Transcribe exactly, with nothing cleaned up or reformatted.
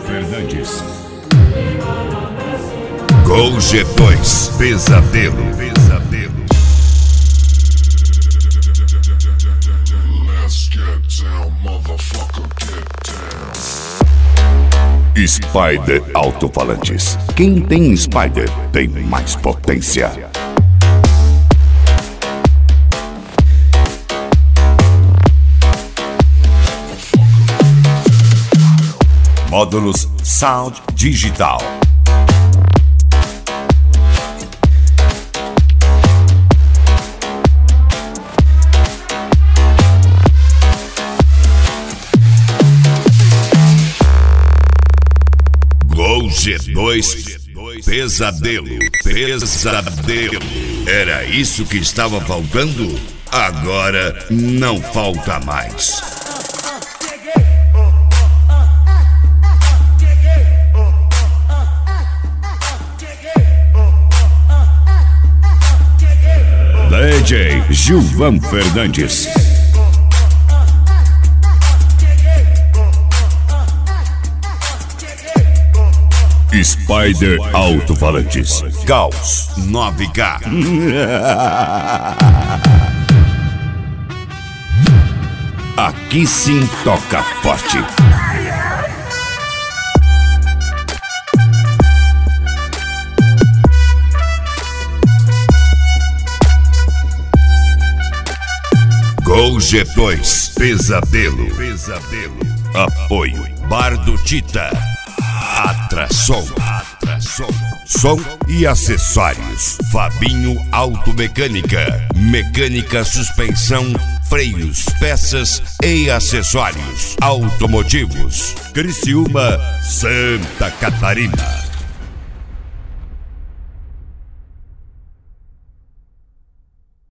Fernandes. Gol G dois, Pesadelo, Pesadelo. Let's get down, motherfucker, get down. Spider Alto-Falantes. Quem tem Spider tem mais potência. Módulos Sound Digital. Gol G dois, Pesadelo, Pesadelo. Era isso que estava faltando? Agora não falta mais. D J Gilvan Fernandes. Spider Alto-Falantes. Gauss nove K. Aqui sim toca forte. Gol G dois, Pesadelo, Pesadelo. Apoio Bar do Tita. Atração, atração. Som e acessórios. Fabinho Automecânica. Mecânica, suspensão, freios, peças e acessórios automotivos. Criciúma, Santa Catarina.